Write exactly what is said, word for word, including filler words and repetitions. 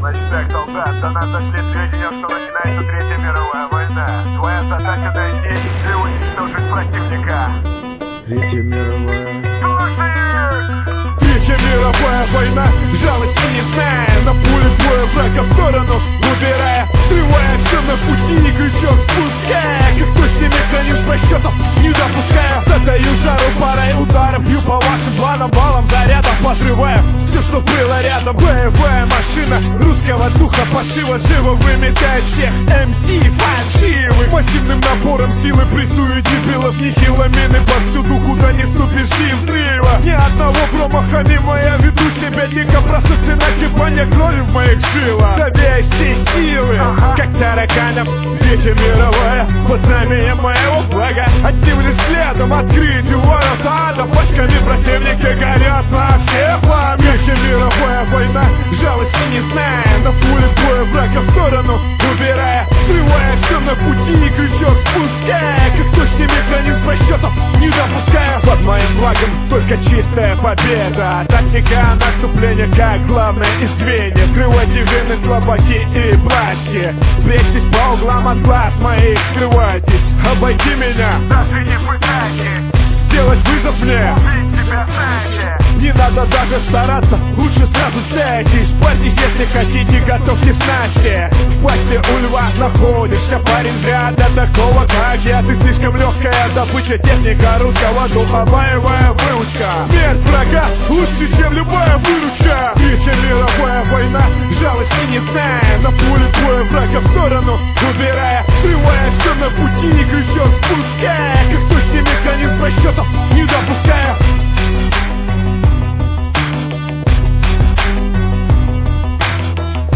Значит так, солдат, до нас дошли сведения, что начинается Третья мировая война. Твоя задача найти и уничтожить противника. Третья мировая. Третья мировая война, жалости не зная, на поле боя врага в сторону выбирая, срывая все на пути и крючок спуская, как точный механизм расчетов не допуская. Затаю жару парой удара, бью по вашим планам, баллам зарядом подрывая все, что было рядом. Боевая машина русского духа пошива живо выметает всех эм си фальшивых. Массивным набором силы прессуют дебилов нехило, мины повсюду, куда не ступишь, и взрыва. Ни одного промаха мимо, я веду себя дико, просыпся накипание крови в моих жилах, давя все силы, как тараканов. Третья мировая под знамением моего флага, одним лишь следом открыть ворота ада. Пачками противника горят на все пламя. Третья мировая война, жалости не зная, на поле боя врага в сторону убирая, срывая все на пути и крючок спуская, как точный механизм расчетов не допуская. Под моим флагом только чистая победа, тактика наступления как главное из звеньев. Крывайте вины, слабаки и прачки, прячьтесь по углам от глаз моих, скрывайтесь, обойди меня, Даже не пытайтесь сделать вызов мне, убить себя сами. не надо даже стараться, лучше сразу сдайтесь. Парьтесь, если хотите, готовьте снасти. В пасти у льва находишься, парень, зря для такого, как я. Ты слишком легкая добыча, техника русского духа, боевая выучка. Смерть врага лучше, чем любая выручка. Третья мировая война, жалости не зная, на поле боя врага в сторону убирая, срывая все на пути и крючок спуская, как точный механизм расчетов не допуская.